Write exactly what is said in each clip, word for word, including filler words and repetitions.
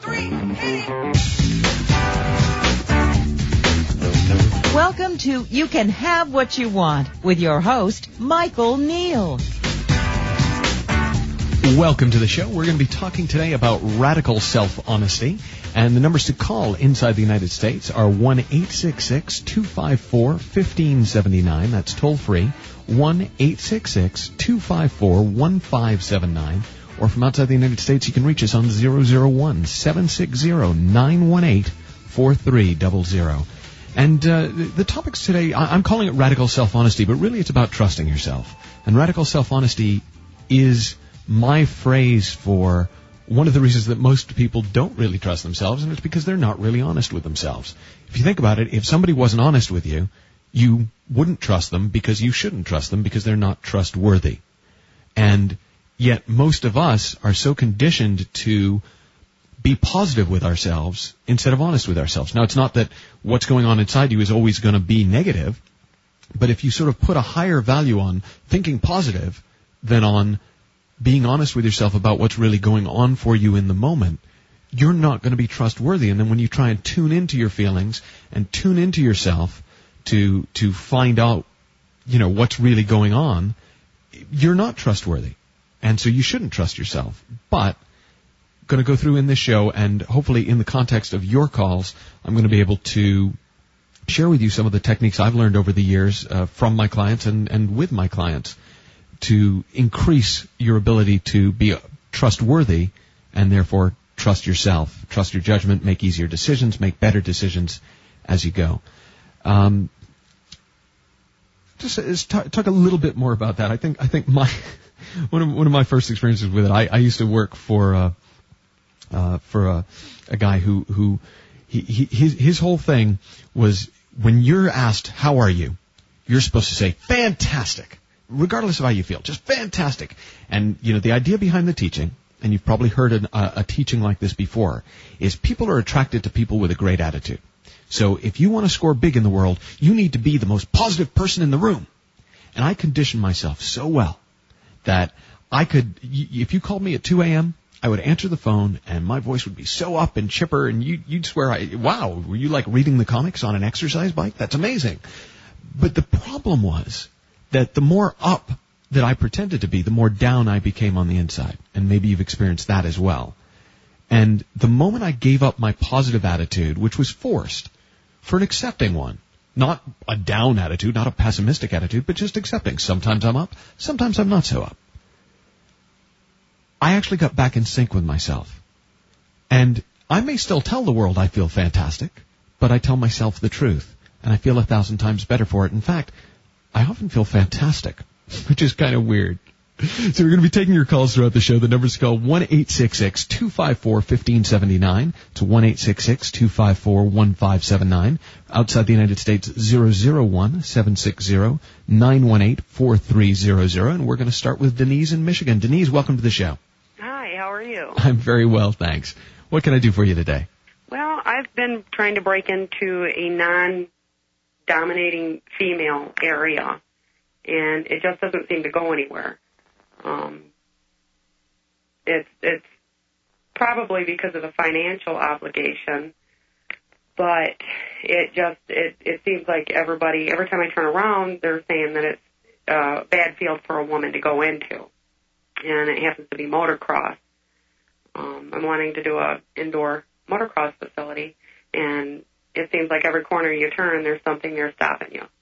three, hit it! Welcome to You Can Have What You Want with your host, Michael Neal. Welcome to the show. We're going to be talking today about radical self-honesty. And the numbers to call inside the United States are one eight six six, two five four, one five seven nine. That's toll free. one eight six six, two five four, one five seven nine. Or from outside the United States, you can reach us on zero zero one, seven six zero, nine one eight, four three zero zero. And uh, the topics today, I'm calling it radical self-honesty, but really it's about trusting yourself. And radical self-honesty is my phrase for one of the reasons that most people don't really trust themselves, and it's because they're not really honest with themselves. If you think about it, if somebody wasn't honest with you, you wouldn't trust them because you shouldn't trust them because they're not trustworthy. And yet most of us are so conditioned to be positive with ourselves instead of honest with ourselves. Now, it's not that what's going on inside you is always going to be negative, but if you sort of put a higher value on thinking positive than on being honest with yourself about what's really going on for you in the moment, you're not going to be trustworthy. And then when you try and tune into your feelings and tune into yourself to to find out, you know, what's really going on, you're not trustworthy. And so you shouldn't trust yourself. But going to go through in this show, and hopefully in the context of your calls, I'm going to be able to share with you some of the techniques I've learned over the years uh, from my clients and, and with my clients to increase your ability to be trustworthy and therefore trust yourself, trust your judgment, make easier decisions, make better decisions as you go. Um, just, just talk, talk a little bit more about that. I think I think my one of one of my first experiences with it. I, I used to work for uh, uh, for a, a guy who who he, he his his whole thing was when you're asked how are you, you're supposed to say fantastic, regardless of how you feel, just fantastic. And you know the idea behind the teaching, and you've probably heard an, a, a teaching like this before, is people are attracted to people with a great attitude. So if you want to score big in the world, you need to be the most positive person in the room. And I conditioned myself so well that I could, if you called me at two a.m., I would answer the phone and my voice would be so up and chipper and you, you'd swear, I, wow, were you like reading the comics on an exercise bike? That's amazing. But the problem was that the more up that I pretended to be, the more down I became on the inside. And maybe you've experienced that as well. And the moment I gave up my positive attitude, which was forced, for an accepting one, not a down attitude, not a pessimistic attitude, but just accepting. Sometimes I'm up, sometimes I'm not so up. I actually got back in sync with myself. And I may still tell the world I feel fantastic, but I tell myself the truth, and I feel a thousand times better for it. In fact, I often feel fantastic, which is kind of weird. So we're going to be taking your calls throughout the show. The number's called one eight six six, two five four, one five seven nine. It's one eight six six, two five four, one five seven nine. Outside the United States, zero zero one, seven six zero, nine one eight, four three zero zero. And we're going to start with Denise in Michigan. Denise, welcome to the show. Hi, how are you? I'm very well, thanks. What can I do for you today? Well, I've been trying to break into a non-dominating female area, and it just doesn't seem to go anywhere. Um, it's it's probably because of the financial obligation, but it just it it seems like everybody every time I turn around, they're saying that it's a bad field for a woman to go into, and it happens to be motocross. Um, I'm wanting to do a indoor motocross facility, and it seems like every corner you turn, there's something there stopping you.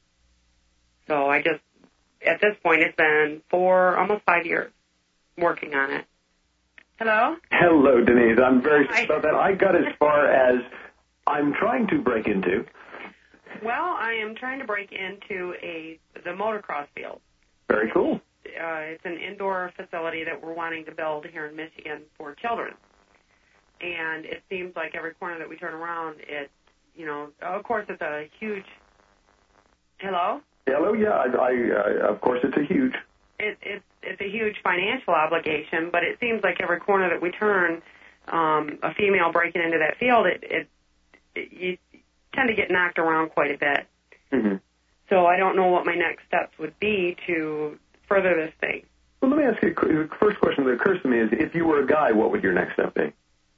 So I just. At this point, it's been four, almost five years working on it. Hello? Hello, Denise. I'm very Hi. sorry about that. I got as far as I'm trying to break into. Well, I am trying to break into a the motocross field. Very cool. Uh, it's an indoor facility that we're wanting to build here in Michigan for children. And it seems like every corner that we turn around, it, you know, of course it's a huge... Hello? Hello, yeah, I, I, uh, of course it's a huge. It, it, it's a huge financial obligation, but it seems like every corner that we turn, um, a female breaking into that field, it, it, it you tend to get knocked around quite a bit. Mm-hmm. So I don't know what my next steps would be to further this thing. Well, let me ask you, the first question that occurs to me is, if you were a guy, what would your next step be? Um,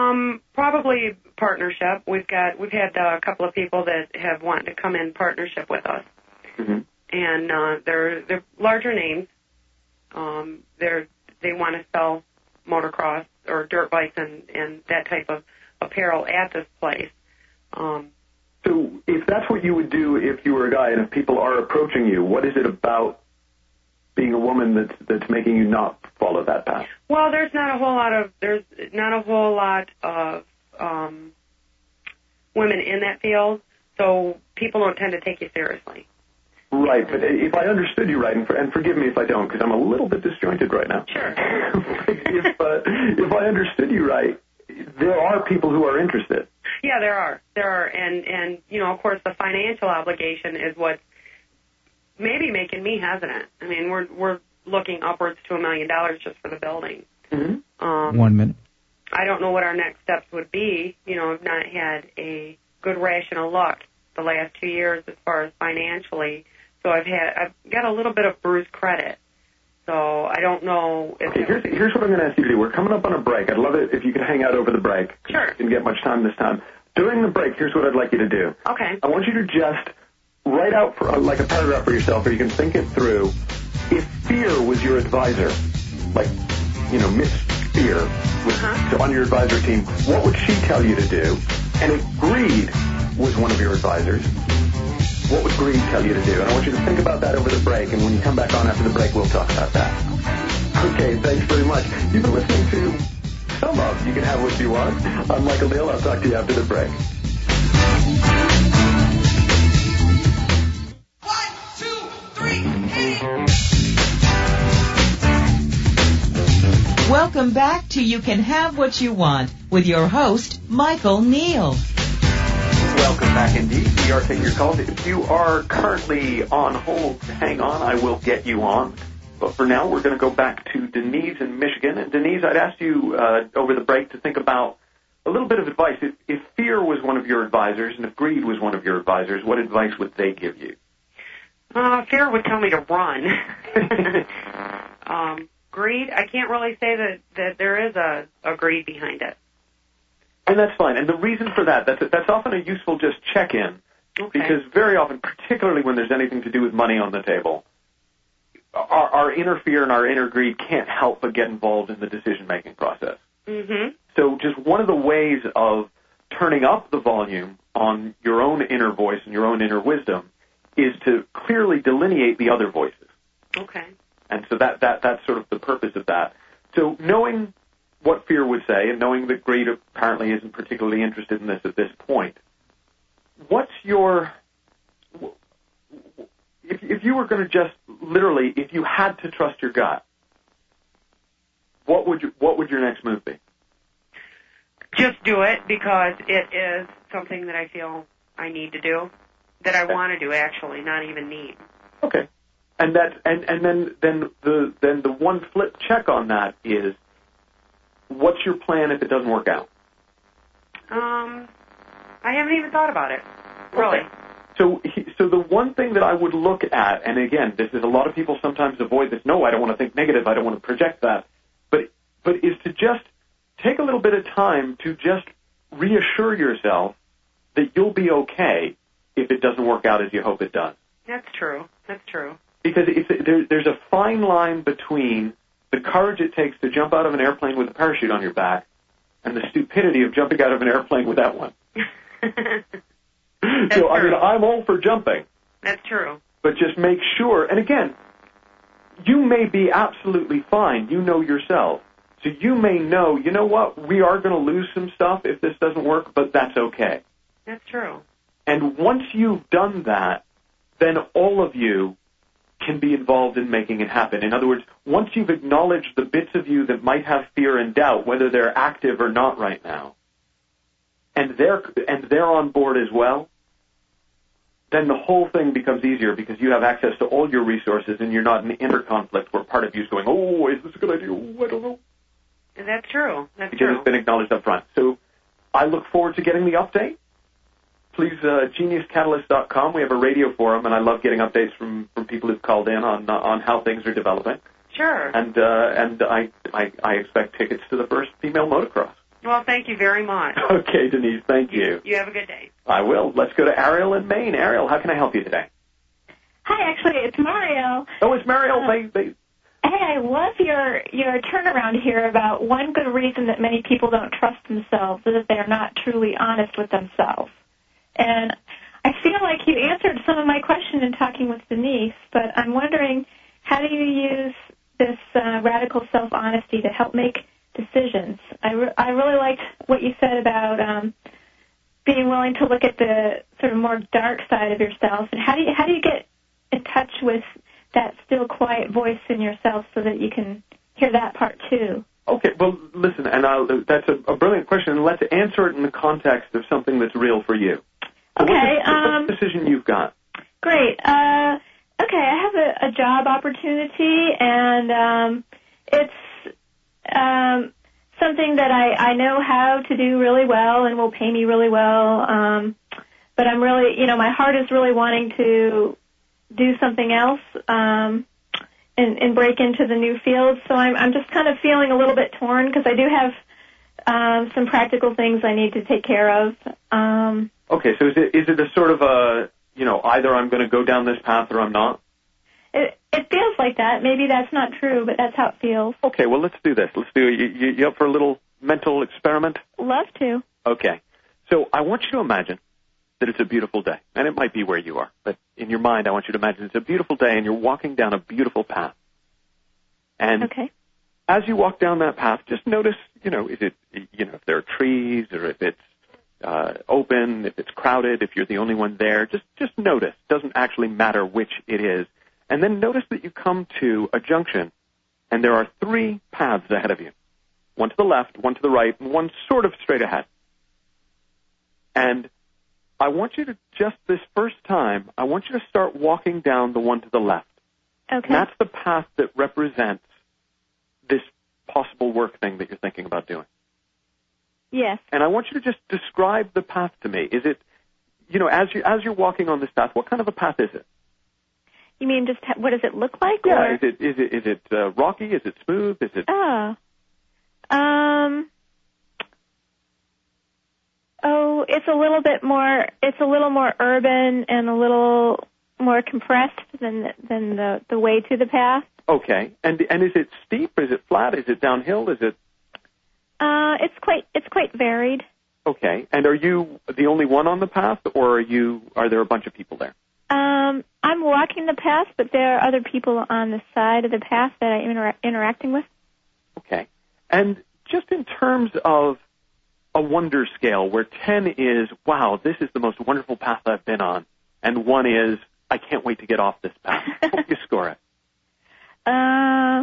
Um, probably partnership. We've got we've had uh, a couple of people that have wanted to come in partnership with us, Mm-hmm. and uh, they're they're larger names. Um, they're they want to sell motocross or dirt bikes and, and that type of apparel at this place. Um, So if that's what you would do if you were a guy, and if people are approaching you, what is it about being a woman that's that's making you not follow that path? well, there's not a whole lot of there's not a whole lot of um, women in that field, so people don't tend to take you seriously. Right, but if I understood you right, and, for, and forgive me if I don't, because I'm a little bit disjointed right now. Sure. if, uh, if I understood you right, there are people who are interested. Yeah, there are. There are. And, and, you know, of course, the financial obligation is what's maybe making me hesitant. I mean, we're we're looking upwards to a million dollars just for the building. Mm-hmm. Um, One minute. I don't know what our next steps would be. You know, I've not had a good rational look the last two years as far as financially. So I've had I've got a little bit of bruised credit. So I don't know if Okay, here's, here's what I'm going to ask you to do. We're coming up on a break. I'd love it if you could hang out over the break. Sure. Didn't get much time this time. During the break, here's what I'd like you to do. Okay. I want you to just write out for, uh, like a paragraph for yourself, or you can think it through. If fear was your advisor, like, you know, Miss Fear was Uh-huh. on your advisor team, what would she tell you to do? And if greed was one of your advisors, what would greed tell you to do? And I want you to think about that over the break, and when you come back on after the break, we'll talk about that. Okay, thanks very much. You've been listening to some of You Can Have What You Want. I'm Michael Neal. I'll talk to you after the break. One, two, three, hit it! Welcome back to You Can Have What You Want with your host, Michael Neal. Welcome back indeed. We are taking your calls. If you are currently on hold, hang on. I will get you on. But for now, we're going to go back to Denise in Michigan. And Denise, I'd asked you uh, over the break to think about a little bit of advice. If, if fear was one of your advisors and if greed was one of your advisors, what advice would they give you? Uh, fear would tell me to run. um, greed, I can't really say that, that there is a, a greed behind it. And that's fine. And the reason for that, that's, that's often a useful just check-in. Okay. Because very often, particularly when there's anything to do with money on the table, our, our inner fear and our inner greed can't help but get involved in the decision-making process. Mm-hmm. So just one of the ways of turning up the volume on your own inner voice and your own inner wisdom is to clearly delineate the other voices. Okay. And so that, that that's sort of the purpose of that. So knowing what fear would say and knowing that greed apparently isn't particularly interested in this at this point, what's your... If, if you were going to just literally, if you had to trust your gut, what would you, what would your next move be? Just do it because it is something that I feel I need to do, that I Okay. want to do actually, not even need. Okay, and that and, and then then the then the one flip check on that is, what's your plan if it doesn't work out? Um, I haven't even thought about it, really. Okay. So, so the one thing that I would look at, and again, this is a lot of people sometimes avoid this. No, I don't want to think negative. I don't want to project that. But, but is to just take a little bit of time to just reassure yourself that you'll be okay if it doesn't work out as you hope it does. That's true. That's true. Because it's, there, there's a fine line between the courage it takes to jump out of an airplane with a parachute on your back and the stupidity of jumping out of an airplane without one. That's so, I true. mean, I'm all for jumping. That's true. But just make sure, and again, you may be absolutely fine. You know yourself. So you may know, you know what, we are going to lose some stuff if this doesn't work, but that's okay. That's true. And once you've done that, then all of you can be involved in making it happen. In other words, once you've acknowledged the bits of you that might have fear and doubt, whether they're active or not right now, and they're and they're on board as well, then the whole thing becomes easier because you have access to all your resources and you're not in inner conflict where part of you is going, oh, is this a good idea? Oh, I don't know. That's true. That's Because true. it's been acknowledged up front. So I look forward to getting the update. Please, uh, genius catalyst dot com. We have a radio forum, and I love getting updates from, from people who've called in on uh, on how things are developing. Sure. And uh, and I, I I expect tickets to the first female motocross. Well, thank you very much. Okay, Denise, thank you. You have a good day. I will. Let's go to Ariel in Maine. Ariel, how can I help you today? Hi, actually, it's Mario. Oh, it's Mariel. Uh, they, they... Hey, I love your your turnaround here about one good reason that many people don't trust themselves is that they're not truly honest with themselves. And I feel like you answered some of my question in talking with Denise, but I'm wondering, how do you use this uh, radical self-honesty to help make decisions? I, re- I really liked what you said about um, being willing to look at the sort of more dark side of yourself. And how do you how do you get in touch with that still quiet voice in yourself so that you can hear that part too? Okay, well, listen, and I'll, that's a, a brilliant question, and let's answer it in the context of something that's real for you. So Okay. What's the, Um, what's the decision you've got? Great. Uh, okay, I have a, a job opportunity, and um, it's um, something that I, I know how to do really well and will pay me really well. Um, but I'm really, you know, my heart is really wanting to do something else um, and, and break into the new field. So I'm, I'm just kind of feeling a little bit torn because I do have um, some practical things I need to take care of. Um, Okay, so is it is it a sort of a, you know, either I'm going to go down this path or I'm not? it, it feels like that. Maybe that's not true, but that's how it feels. Okay, well, let's do this. Let's do it. You, you, you up for a little mental experiment? Love to. Okay. So I want you to imagine that it's a beautiful day, and it might be where you are, but in your mind I want you to imagine it's a beautiful day and you're walking down a beautiful path. And Okay. as you walk down that path, just notice, you know, is it, you know, if there are trees or if it's uh, open, if it's crowded, if you're the only one there, just, just notice. Doesn't actually matter which it is. And then notice that you come to a junction and there are three paths ahead of you. One to the left, one to the right, and one sort of straight ahead. And I want you to just this first time, I want you to start walking down the one to the left. Okay. And that's the path that represents this possible work thing that you're thinking about doing. Yes. And I want you to just describe the path to me. Is it, you know, as you as you're walking on this path, what kind of a path is it? You mean just ha- what does it look like? Yeah. Or? Is it is it is it uh, rocky? Is it smooth? Is it? Oh. Um. Oh, it's a little bit more. It's a little more urban and a little more compressed than than the the way to the path. Okay. And and is it steep? Is it flat? Is it downhill? Is it? Uh, it's quite it's quite varied. Okay. And are you the only one on the path, or are you are there a bunch of people there? Um, I'm walking the path, but there are other people on the side of the path that I'm inter- interacting with. Okay. And just in terms of a wonder scale, where ten is, wow, this is the most wonderful path I've been on, and one is, I can't wait to get off this path. How would you score it? Uh,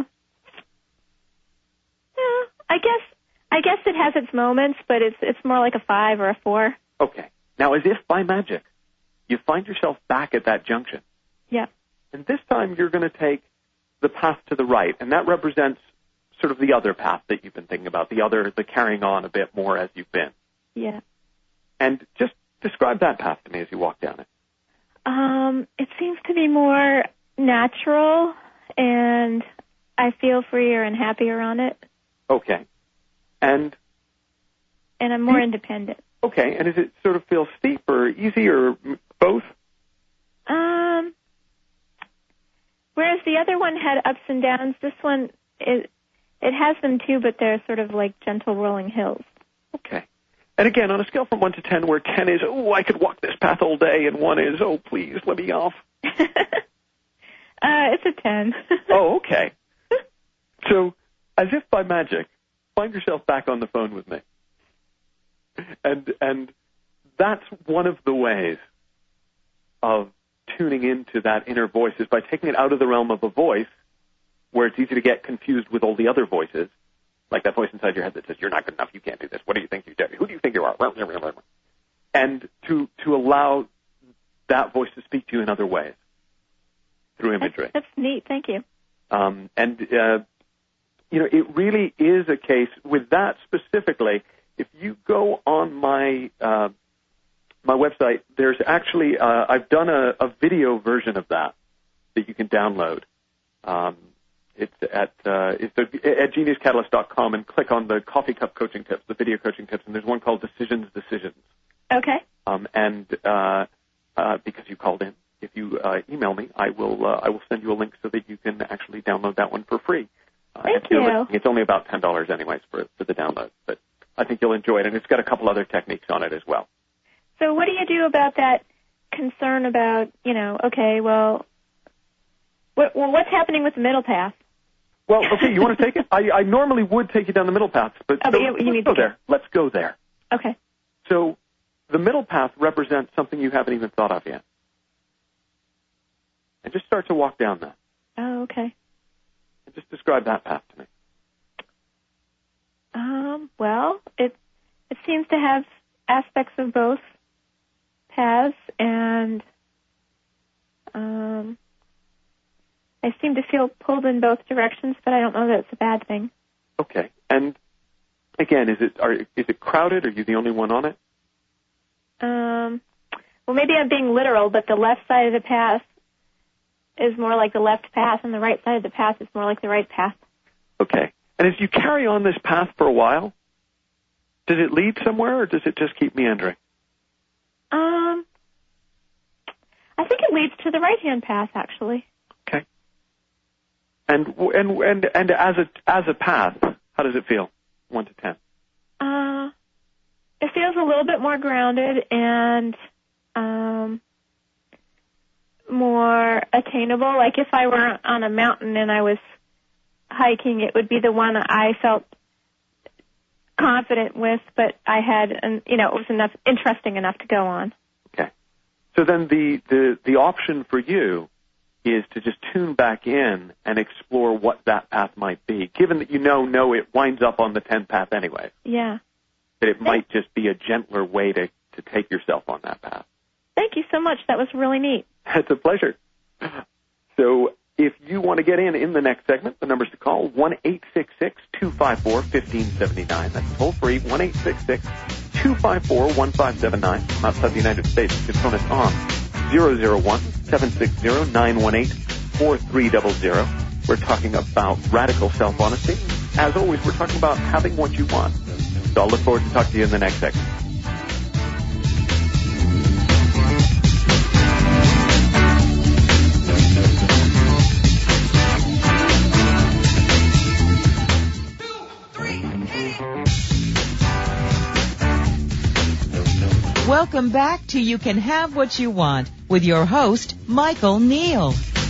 yeah, I guess I guess it has its moments, but it's it's more like a five or a four. Okay. Now, as if by magic, you find yourself back at that junction. Yeah. And this time you're going to take the path to the right, and that represents sort of the other path that you've been thinking about, the other, the carrying on a bit more as you've been. Yeah. And just describe that path to me as you walk down it. Um, it seems to be more natural, and I feel freer and happier on it, Okay. And, and I'm more independent. okay, and does it sort of feel steep or easy or m- both? Um, whereas the other one had ups and downs, this one it it has them too, but they're sort of like gentle rolling hills. Okay. And again, on a scale from one to ten, where ten is, oh, I could walk this path all day, and one is, oh, please, let me off. uh, it's a ten. Oh, okay. So, as if by magic, find yourself back on the phone with me. And and that's one of the ways of tuning into that inner voice is by taking it out of the realm of a voice where it's easy to get confused with all the other voices, like that voice inside your head that says, you're not good enough, you can't do this, what do you think you do, who do you think you are? And to to allow that voice to speak to you in other ways through imagery. That's, that's neat. Thank you. Um, and, uh, you know, it really is a case with that specifically. If you go on my uh, my website, there's actually, uh, I've done a, a video version of that that you can download. Um, It's at uh, it's at genius catalyst dot com and click on the coffee cup coaching tips, the video coaching tips, and there's one called Decisions, Decisions. Okay. Um, and uh, uh, because you called in, if you uh, email me, I will uh, I will send you a link so that you can actually download that one for free. Uh, Thank you. you. It's only about ten dollars anyways for for the download, but I think you'll enjoy it, and it's got a couple other techniques on it as well. So what do you do about that concern about, you know, okay, well, what, well what's happening with the middle path? Well, okay, you want to take it? I, I normally would take you down the middle path, but, oh, so but you, you let's need go to there. Let's go there. Okay. So the middle path represents something you haven't even thought of yet. And just start to walk down that. Oh, okay. And just describe that path to me. Um, well, it it seems to have aspects of both paths, and um, I seem to feel pulled in both directions, but I don't know that it's a bad thing. Okay. And again, is it are is it crowded? Are you the only one on it? Um, well, maybe I'm being literal, but the left side of the path is more like the left path, and the right side of the path is more like the right path. Okay. And as you carry on this path for a while, does it lead somewhere, or does it just keep meandering? Um, I think it leads to the right-hand path, actually. Okay. And and and and as a as a path, how does it feel? One to ten. Uh, it feels a little bit more grounded and um, more attainable. Like if I were on a mountain and I was hiking, it would be the one I felt confident with, but I had, an, you know, it was enough interesting enough to go on. Okay. So then the, the, the option for you is to just tune back in and explore what that path might be, given that you know, no, it winds up on the tenth path anyway. Yeah. That it might just be a gentler way to, to take yourself on that path. Thank you so much. That was really neat. It's a pleasure. So if you want to get in in the next segment, the number's to call, one eight six six, two five four, one five seven nine. That's toll free, one eight six six, two five four, one five seven nine. From outside the United States, you can phone us on zero zero one, seven six zero, nine one eight, four three zero zero. We're talking about radical self-honesty. As always, we're talking about having what you want. So I'll look forward to talking to you in the next segment. Welcome back to You Can Have What You Want with your host, Michael Neal.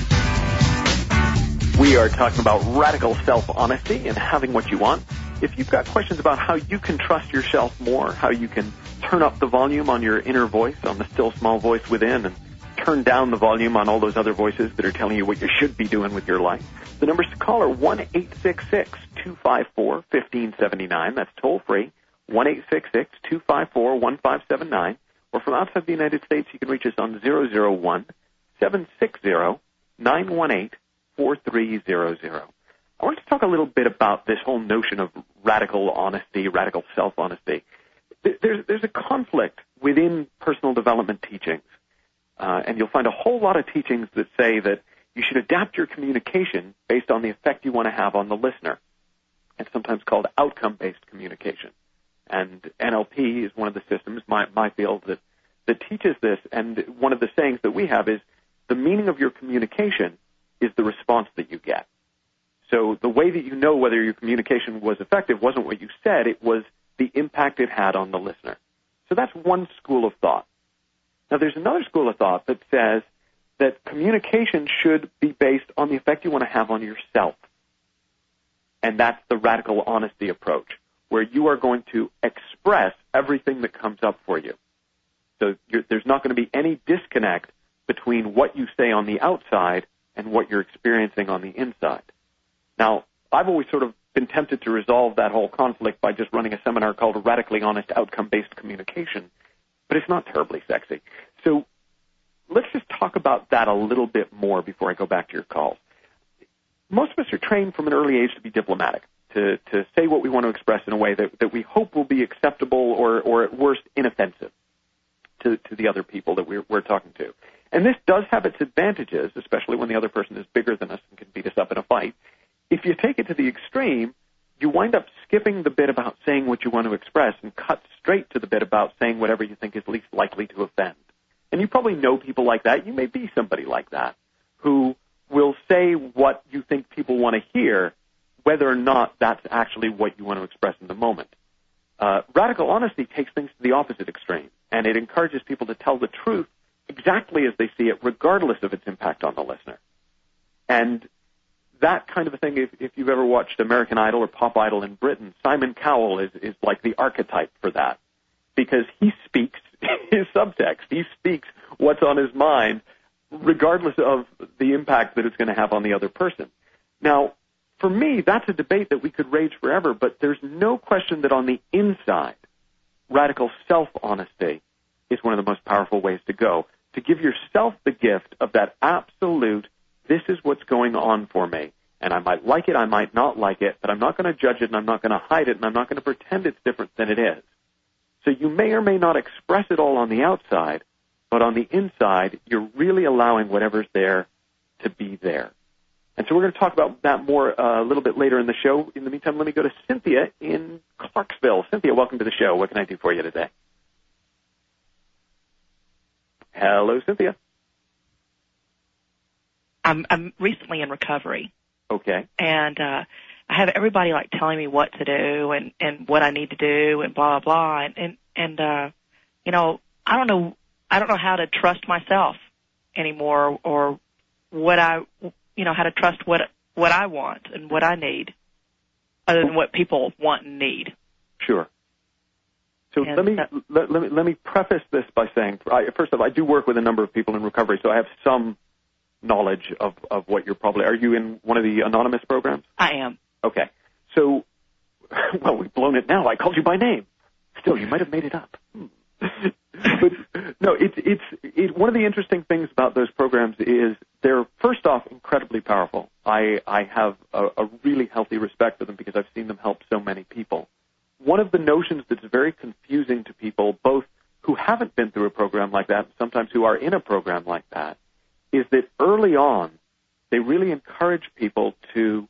We are talking about radical self-honesty and having what you want. If you've got questions about how you can trust yourself more, how you can turn up the volume on your inner voice, on the still small voice within, and turn down the volume on all those other voices that are telling you what you should be doing with your life, the numbers to call are one eight six six, two five four, one five seven nine. That's toll free. one eight six six, two five four, one five seven nine, or from outside the United States, you can reach us on zero zero one, seven six zero, nine one eight, four three zero zero. I want to talk a little bit about this whole notion of radical honesty, radical self-honesty. There's, there's a conflict within personal development teachings, uh, and you'll find a whole lot of teachings that say that you should adapt your communication based on the effect you want to have on the listener. It's sometimes called outcome-based communication. And N L P is one of the systems, my, my field, that, that teaches this. And one of the sayings that we have is the meaning of your communication is the response that you get. So the way that you know whether your communication was effective wasn't what you said, it was the impact it had on the listener. So that's one school of thought. Now there's another school of thought that says that communication should be based on the effect you want to have on yourself. And that's the radical honesty approach, where you are going to express everything that comes up for you. So you're, there's not going to be any disconnect between what you say on the outside and what you're experiencing on the inside. Now, I've always sort of been tempted to resolve that whole conflict by just running a seminar called Radically Honest Outcome-Based Communication, but it's not terribly sexy. So let's just talk about that a little bit more before I go back to your calls. Most of us are trained from an early age to be diplomatic, to, to say what we want to express in a way that, that we hope will be acceptable or, or at worst, inoffensive to, to the other people that we're, we're talking to. And this does have its advantages, especially when the other person is bigger than us and can beat us up in a fight, if you take it to the extreme, you wind up skipping the bit about saying what you want to express and cut straight to the bit about saying whatever you think is least likely to offend. And you probably know people like that. You may be somebody like that who will say what you think people want to hear, whether or not that's actually what you want to express in the moment. Uh, radical honesty takes things to the opposite extreme, and it encourages people to tell the truth exactly as they see it, regardless of its impact on the listener. And that kind of a thing, if, if you've ever watched American Idol or Pop Idol in Britain, Simon Cowell is, is like the archetype for that, because he speaks his subtext. He speaks what's on his mind, regardless of the impact that it's going to have on the other person. Now, for me, that's a debate that we could rage forever, but there's no question that on the inside, radical self-honesty is one of the most powerful ways to go, to give yourself the gift of that absolute, this is what's going on for me, and I might like it, I might not like it, but I'm not going to judge it, and I'm not going to hide it, and I'm not going to pretend it's different than it is. So you may or may not express it all on the outside, but on the inside, you're really allowing whatever's there to be there. And so we're going to talk about that more uh, a little bit later in the show. In the meantime, let me go to Cynthia in Clarksville. Cynthia, welcome to the show. What can I do for you today? Hello, Cynthia. I'm, I'm recently in recovery. Okay. And uh, I have everybody like telling me what to do and, and what I need to do and blah, blah, blah. And, and, and uh, you know, I don't know, I don't know how to trust myself anymore, or what I, you know, how to trust what, what I want and what I need, other than what people want and need. Sure. So And let me, that, let, let me let me preface this by saying, I, first of all, I do work with a number of people in recovery, so I have some knowledge of, of what you're probably. Are you in one of the anonymous programs? I am. Okay. So, well, we've blown it now. I called you by name. Still, you might have made it up. Hmm. But no, it's it's it, one of the interesting things about those programs is they're first off incredibly powerful. I I have a, a really healthy respect for them because I've seen them help so many people. One of the notions that's very confusing to people, both who haven't been through a program like that and sometimes who are in a program like that, is that early on they really encourage people to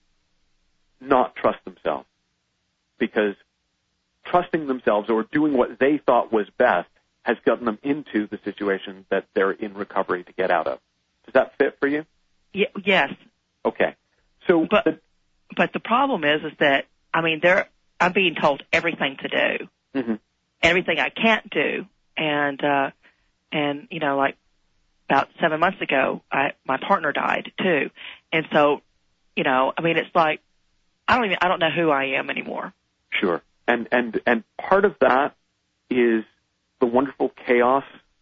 not trust themselves, because trusting themselves or doing what they thought was best has gotten them into the situation that they're in recovery to get out of. Does that fit for you? Y- yes. Okay. So, but the, but the problem is, is that I mean, there I'm being told everything to do, mm-hmm. everything I can't do, and uh, and you know, like about seven months ago, I my partner died too, and so, you know, I mean, it's like I don't even I don't know who I am anymore. Sure. And and and part of that is the wonderful chaos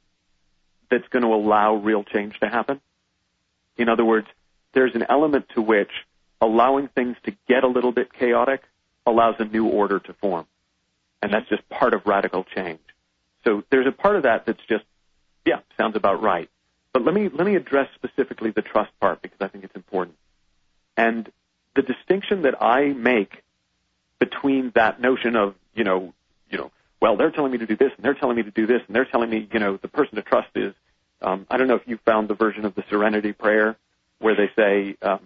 that's going to allow real change to happen. In other words, there's an element to which allowing things to get a little bit chaotic allows a new order to form. And that's just part of radical change. So there's a part of that that's just, yeah, sounds about right. But let me let me address specifically the trust part, because I think it's important. And the distinction that I make between that notion of, you know, you know, well, they're telling me to do this, and they're telling me to do this, and they're telling me, you know, the person to trust is, um, I don't know if you found the version of the Serenity Prayer where they say, um,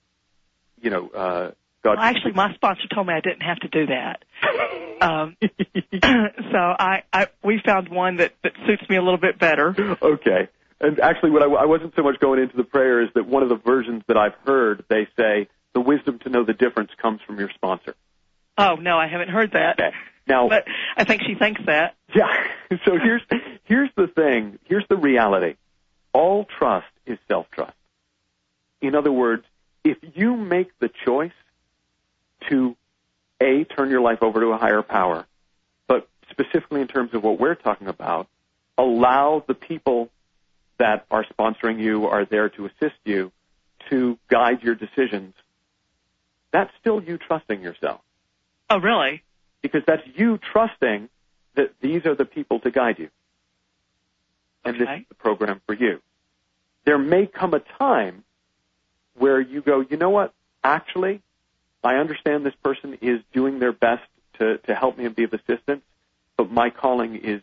you know, uh, God. Well, actually, my sponsor told me I didn't have to do that. um, so I, I, we found one that, that suits me a little bit better. Okay. And actually, what I, I wasn't so much going into the prayer is that one of the versions that I've heard, they say, the wisdom to know the difference comes from your sponsor. Oh, no, I haven't heard that. Okay. Now, but I think she thinks that. Yeah. So here's here's the thing. Here's the reality. All trust is self-trust. In other words, if you make the choice to, A, turn your life over to a higher power, but specifically in terms of what we're talking about, allow the people that are sponsoring you, are there to assist you, to guide your decisions, that's still you trusting yourself. Oh, really? Because that's you trusting that these are the people to guide you. And okay. This is the program for you. There may come a time where you go, you know what, actually, I understand this person is doing their best to, to help me and be of assistance, but my calling is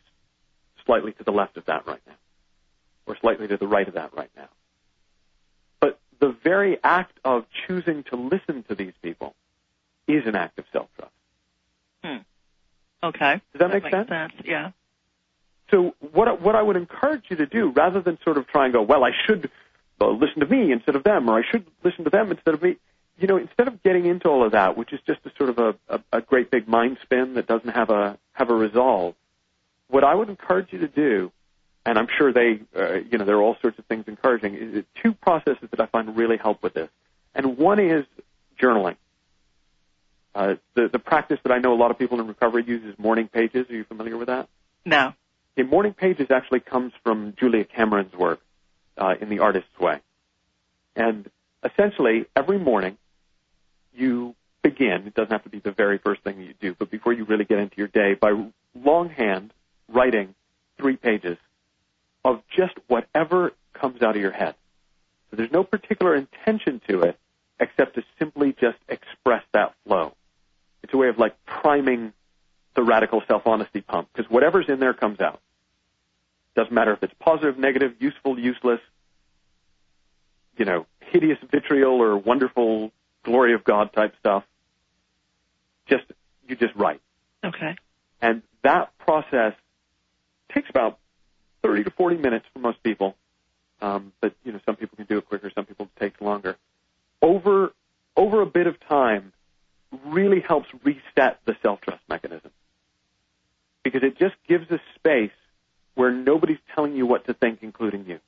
slightly to the left of that right now, or slightly to the right of that right now. But the very act of choosing to listen to these people is an act of self-trust. Hmm. Okay. Does that, that make makes sense? sense? Yeah. So what what I would encourage you to do, rather than sort of try and go, well, I should uh, listen to me instead of them, or I should listen to them instead of me, you know, instead of getting into all of that, which is just a sort of a, a, a great big mind spin that doesn't have a have a resolve, what I would encourage you to do, and I'm sure they, uh, you know, there are all sorts of things encouraging, is two processes that I find really help with this. And one is journaling. Uh, the, the practice that I know a lot of people in recovery use is morning pages. Are you familiar with that? No. The morning pages actually comes from Julia Cameron's work uh, in The Artist's Way. And essentially, every morning, you begin, it doesn't have to be the very first thing that you do, but before you really get into your day, by longhand writing three pages of just whatever comes out of your head. So there's no particular intention to it except to simply just express that flow. It's a way of like priming the radical self-honesty pump, because whatever's in there comes out. Doesn't matter if it's positive, negative, useful, useless, you know, hideous vitriol or wonderful glory of God type stuff. Just, you just write. Okay. And that process takes about thirty to forty minutes for most people. Um, but, you know, some people can do it quicker, some people it takes longer. Over, over a bit of time really helps reset the self-trust mechanism. Because it just gives a space where nobody's telling you what to think, including you.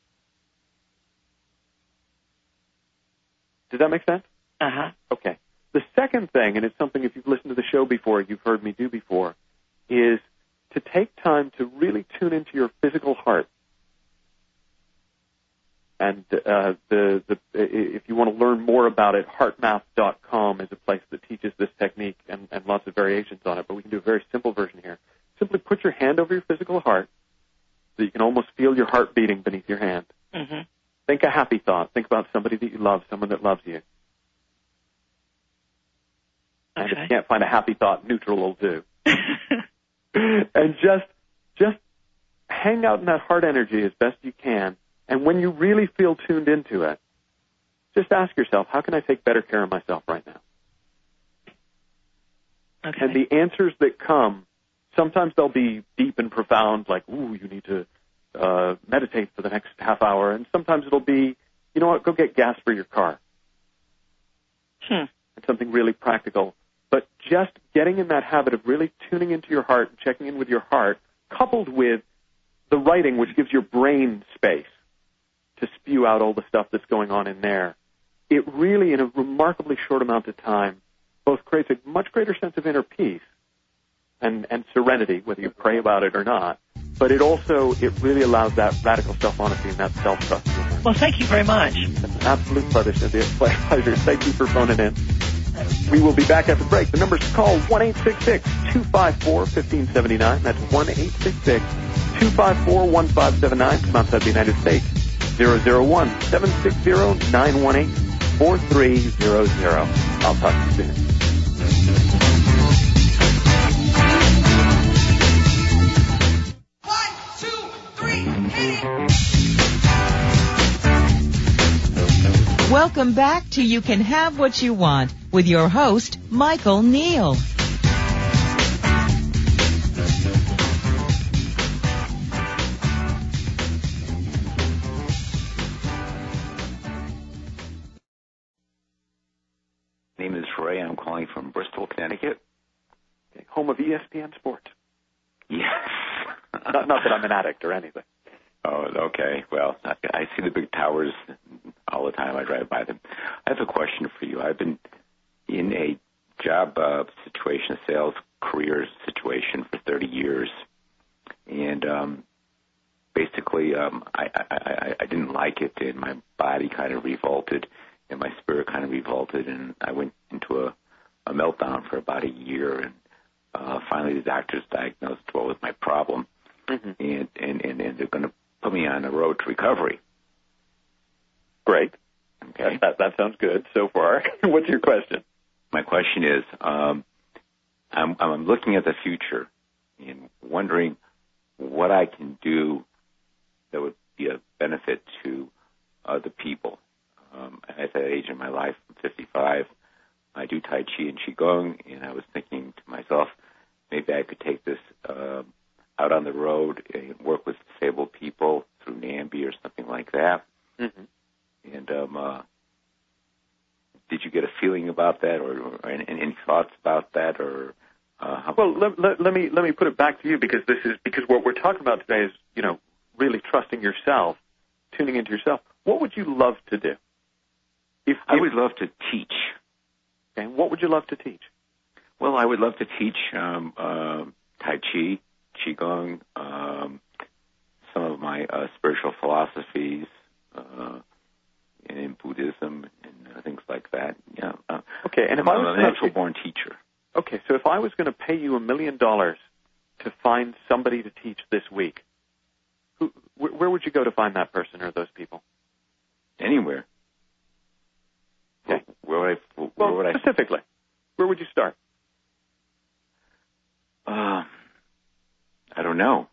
Does that make sense? Uh-huh. Okay. The second thing, and it's something if you've listened to the show before, you've heard me do before, is to take time to really tune into your physical heart. And uh, the, the if you want to learn more about it, heart math dot com is a place that teaches this technique and, and lots of variations on it, but we can do a very simple version here. Simply put your hand over your physical heart so you can almost feel your heart beating beneath your hand. Mm-hmm. Think a happy thought. Think about somebody that you love, someone that loves you. And Okay. if you can't find a happy thought, neutral will do. And just just hang out in that heart energy as best you can. And when you really feel tuned into it, just ask yourself, how can I take better care of myself right now? Okay. And the answers that come, sometimes they'll be deep and profound, like, ooh, you need to uh, meditate for the next half hour. And sometimes it'll be, you know what, go get gas for your car. Hmm. It's something really practical. But just getting in that habit of really tuning into your heart and checking in with your heart, coupled with the writing, which gives your brain space to spew out all the stuff that's going on in there, it really, in a remarkably short amount of time, both creates a much greater sense of inner peace and, and serenity, whether you pray about it or not, but it also, it really allows that radical self-honesty and that self-trust. Well, thank you very much. It's an absolute pleasure, Cynthia. Pleasure. Thank you for phoning in. We will be back after the break. The number's to call, one eight six six, two five four, one five seven nine. That's one eight six six, two five four, one five seven nine. From outside the United States, zero zero one, seven six zero, nine one eight, four three zero zero. I'll talk to you soon. One, two, three, hit it! Welcome back to You Can Have What You Want with your host, Michael Neal. My name is Ray. I'm calling from Bristol, Connecticut. Okay. Home of E S P N Sports. Yes. not, not that I'm an addict or anything. Oh, okay. Well, I, I see the big towers all the time. I drive by them. I have a question for you. I've been in a job uh, situation, a sales career situation for thirty years, and um, basically um, I, I, I, I didn't like it, and my body kind of revolted, and my spirit kind of revolted, and I went into a, a meltdown for about a year, and uh, finally the doctors diagnosed what was my problem, mm-hmm. and, and, and, and they're going to put me on a road to recovery. Great. Okay. That, that sounds good so far. What's your question? My question is, um, I'm, I'm looking at the future and wondering what I can do that would be a benefit to other people. Um, at that age in my life, I'm fifty-five. I do Tai Chi and Qigong, and I was thinking to myself, maybe I could take this uh, out on the road and work with disabled people through NAMBY or something like that. Mm-hmm. And um, uh, did you get a feeling about that, or, or any, any thoughts about that, or? Uh, how well, let, let, let me let me put it back to you, because this is because what we're talking about today is, you know, really trusting yourself, tuning into yourself. What would you love to do? If, I if, would love to teach. Okay, what would you love to teach? Well, I would love to teach um, uh, Tai Chi, Qigong, um, some of my uh, spiritual philosophies, uh, in Buddhism and uh, things like that. Yeah. Uh, okay, and if I'm I was a natural-born teacher. Okay, so if I was going to pay you a million dollars to find somebody to teach this week, who, wh- where would you go to find that person or those people? Anywhere. Okay. Where, where would I? Where well, would I? specifically, where would you start? Uh, I don't know.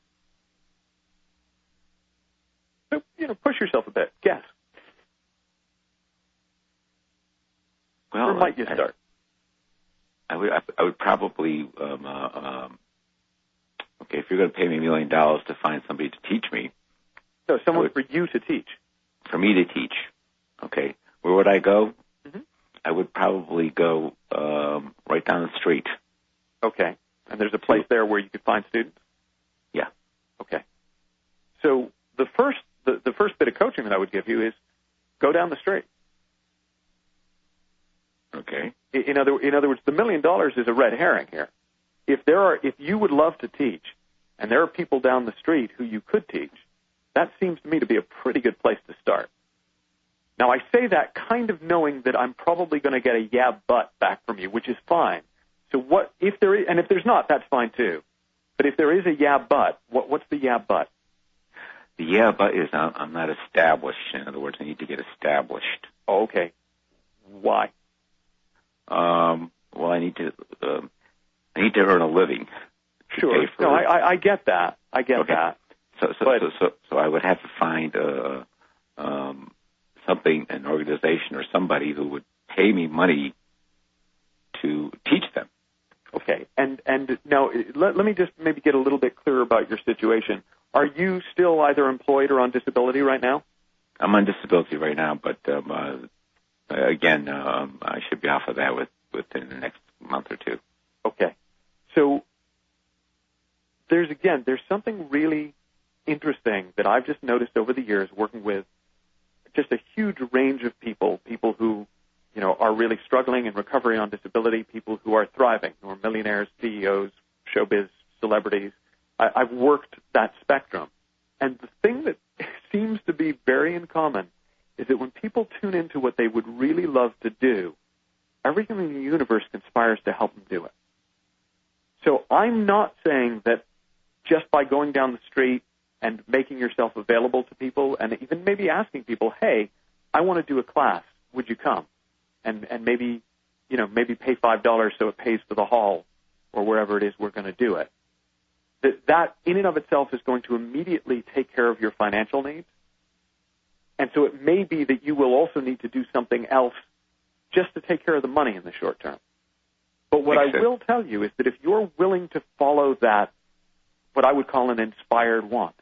So, you know, push yourself a bit. Guess. Well, where might you I, start? I would. I, I would probably. Um, uh, um, okay, if you're going to pay me a million dollars to find somebody to teach me. No, someone would, for you to teach. For me to teach. Okay. Where would I go? Mm-hmm. I would probably go um, right down the street. Okay. And there's a place there where you could find students? Yeah. Okay. So the first the, the first bit of coaching that I would give you is go down the street. Okay. In other in other words, the million dollars is a red herring here. If there are if you would love to teach and there are people down the street who you could teach, that seems to me to be a pretty good place to start. Now, I say that kind of knowing that I'm probably going to get a yeah but back from you, which is fine. So what if there is, and if there's not, that's fine too. But if there is a yeah but, what, what's the yeah but? The yeah but is I'm, I'm not established. In other words, I need to get established. Oh, okay. Why? Um, well, I need to um, I need to earn a living. Sure. For, no, I, I, I get that. I get okay. that. So so, but, so so so I would have to find uh, um, something, an organization or somebody who would pay me money to teach them. Okay. And and now let, let me just maybe get a little bit clearer about your situation. Are you still either employed or on disability right now? I'm on disability right now, but um, uh, again, um, I should be off of that with, within the next month or two. Okay. So there's, again, there's something really interesting that I've just noticed over the years working with just a huge range of people, people who, you know, are really struggling in recovery on disability, people who are thriving, who are millionaires, C E Os, showbiz celebrities. I, I've worked that spectrum. And the thing that seems to be very in common is that when people tune into what they would really love to do, everything in the universe conspires to help them do it. So I'm not saying that just by going down the street and making yourself available to people and even maybe asking people, hey, I want to do a class, would you come? And and maybe, you know, maybe pay five dollars so it pays for the hall or wherever it is we're going to do it. That, that in and of itself is going to immediately take care of your financial needs. And so it may be that you will also need to do something else just to take care of the money in the short term. But what I will tell you is that if you're willing to follow that, what I would call an inspired want,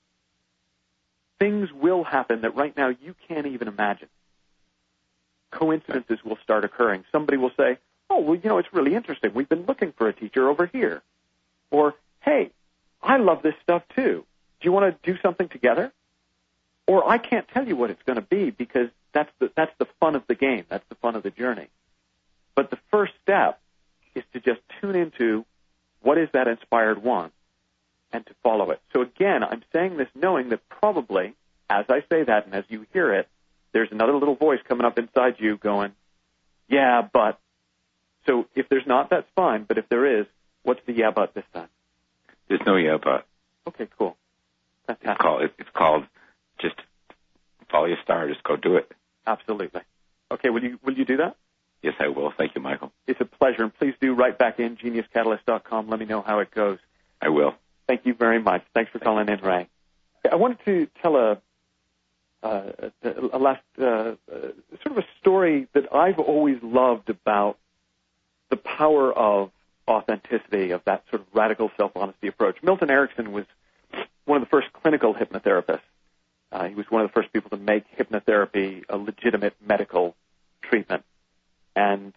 things will happen that right now you can't even imagine. Coincidences will start occurring. Somebody will say, oh, well, you know, it's really interesting. We've been looking for a teacher over here. Or, hey, I love this stuff too. Do you want to do something together? Or I can't tell you what it's going to be because that's the, that's the fun of the game. That's the fun of the journey. But the first step is to just tune into what is that inspired want and to follow it. So again, I'm saying this knowing that probably, as I say that and as you hear it, there's another little voice coming up inside you going, yeah, but. So if there's not, that's fine. But if there is, what's the yeah, but this time? There's no yeah, but. Okay, cool. Fantastic. It's called, it's called just follow your star. Just go do it. Absolutely. Okay, will you will you do that? Yes, I will. Thank you, Michael. It's a pleasure. And please do write back in, genius catalyst dot com. Let me know how it goes. I will. Thank you very much. Thanks for calling in, Ray. I wanted to tell a uh, a last uh, uh, sort of a story that I've always loved about the power of authenticity, of that sort of radical self-honesty approach. Milton Erickson was one of the first clinical hypnotherapists. Uh, he was one of the first people to make hypnotherapy a legitimate medical treatment. And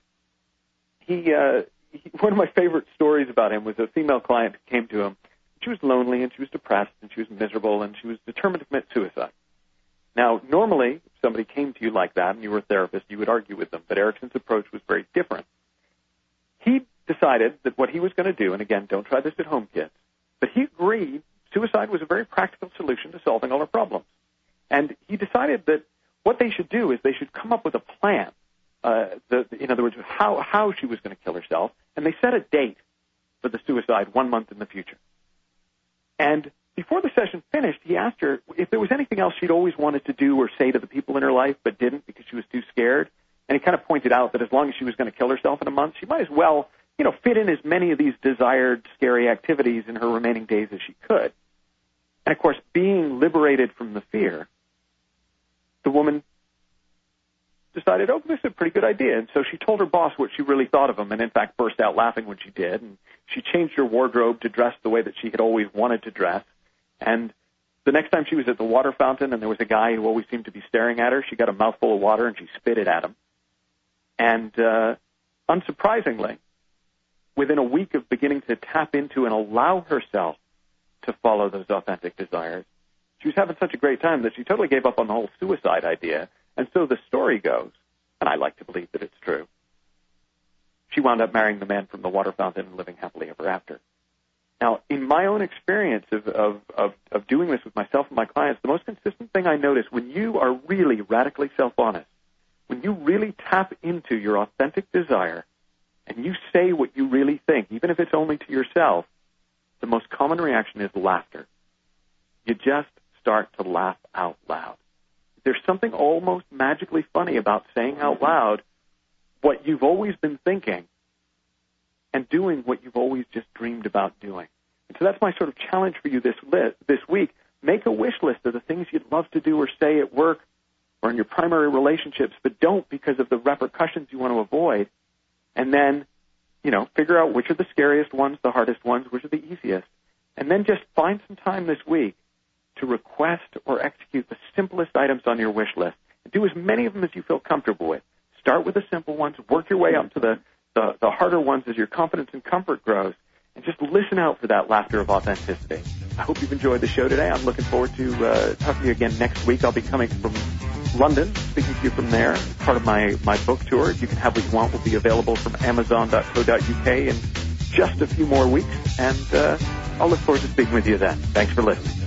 he, uh, he, one of my favorite stories about him was a female client who came to him. She was lonely and she was depressed and she was miserable and she was determined to commit suicide. Now, normally, if somebody came to you like that and you were a therapist, you would argue with them. But Erickson's approach was very different. He decided that what he was going to do, and again, don't try this at home, kids, but he agreed suicide was a very practical solution to solving all our problems. And he decided that what they should do is they should come up with a plan, uh, the, in other words, how, how she was going to kill herself, and they set a date for the suicide one month in the future. And before the session finished, he asked her if there was anything else she'd always wanted to do or say to the people in her life but didn't because she was too scared. And he kind of pointed out that as long as she was going to kill herself in a month, she might as well, you know, fit in as many of these desired, scary activities in her remaining days as she could. And, of course, being liberated from the fear, the woman decided, oh, this is a pretty good idea. And so she told her boss what she really thought of him and, in fact, burst out laughing when she did. And she changed her wardrobe to dress the way that she had always wanted to dress. And the next time she was at the water fountain and there was a guy who always seemed to be staring at her, she got a mouthful of water and she spit it at him. And uh, unsurprisingly, within a week of beginning to tap into and allow herself to follow those authentic desires, she was having such a great time that she totally gave up on the whole suicide idea. And so the story goes, and I like to believe that it's true, she wound up marrying the man from the water fountain and living happily ever after. Now, in my own experience of, of, of, of doing this with myself and my clients, the most consistent thing I notice when you are really radically self-honest, when you really tap into your authentic desire and you say what you really think, even if it's only to yourself, the most common reaction is laughter. You just start to laugh out loud. There's something almost magically funny about saying out loud what you've always been thinking and doing what you've always just dreamed about doing. And so that's my sort of challenge for you this li- this week. Make a wish list of the things you'd love to do or say at work or in your primary relationships, but don't because of the repercussions you want to avoid. And then, you know, figure out which are the scariest ones, the hardest ones, which are the easiest. And then just find some time this week to request or execute the simplest items on your wish list. And do as many of them as you feel comfortable with. Start with the simple ones, work your way up to the, the, the harder ones as your confidence and comfort grows, and just listen out for that laughter of authenticity. I hope you've enjoyed the show today. I'm looking forward to uh, talking to you again next week. I'll be coming from London, speaking to you from there. Part of my, my book tour, You Can Have What You Want, will be available from amazon dot co dot uk in just a few more weeks, and uh, I'll look forward to speaking with you then. Thanks for listening.